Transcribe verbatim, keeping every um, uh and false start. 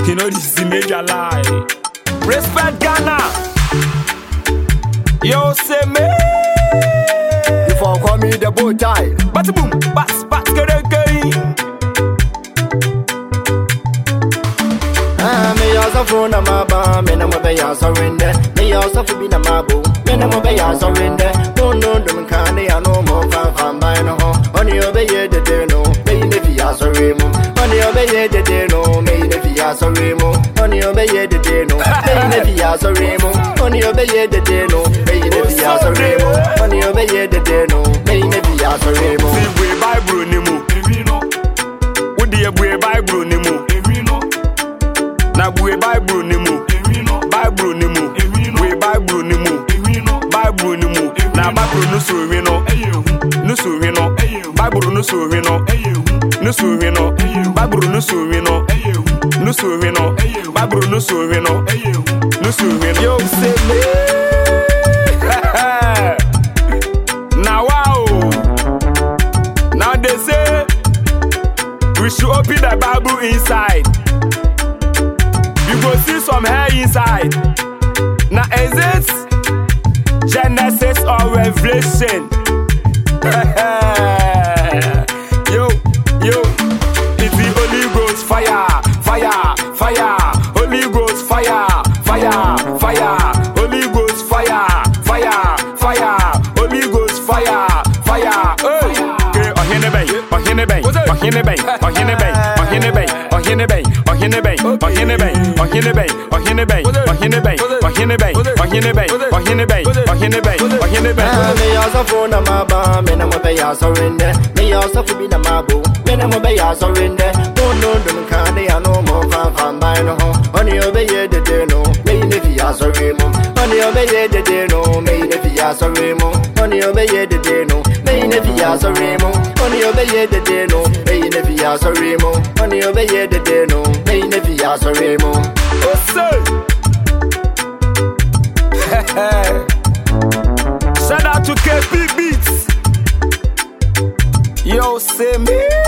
You know this is a major lie. Respect Ghana. Yo, say me. Before call me the bow tie. But boom, bats, bats, get again. Ah, me also phone a maba, me no be a surrender. Me also for be na mabu, me no be a surrender. No no no can I no more fan fan by no. Only obey the day no, me ne fi a sorry mo. Only obey the day no, me ne fi a sorry mo. Only obey the day no, me ne fi a sorry mo. Only obey the day no, me ne fi a sorry mo. Only obey the day no, me ne fi a sorry mo. See we Bible ni mo, evi no. Wo de we Bible ni mo, evi no. Na we Bible ni mo, evi no. Bible ni mo, evi no. We Bible ni mo, evi no. Bible ni mo. Na Bible no so we no, no so we no. Bible no so we no, no so we no. Bible no so we no, no so we no. Bible no so we no, no so we no. Yo say me. Now wow. Now they say we should open the Bible inside. You go see some hair inside. Now is it Genesis or Revelation? Yo, yo, it's the Holy Ghost fire, fire, fire. Holy Ghost fire, fire, fire. Holy Ghost fire, fire, fire. Holy Ghost fire, fire. Okay, Ohinebe, Ohinebe, Ohinebe, Ohinebe, Ohinebe, Ohinebe, Ohinebe, Ohinebe, Ohinebe, Ohinebe, Ohinebe, Ohinebe, Ohinebe, Ohinebe, Ohinebe, Ohinebe. Me also phone a maba, me no be a surrender. Me also for be na mabu, me no be a surrender. No no no can I no more fan fan by no. Only obey the day no, me ne fi a sorry mo. Only obey the day no, me ne fi a sorry mo. Only obey the day no, me ne fi a sorry mo. Only obey the day no, me ne fi a sorry mo. Only obey the day no, me ne fi a sorry mo. Oh say. Shout out to K P Beats. Yo, say me.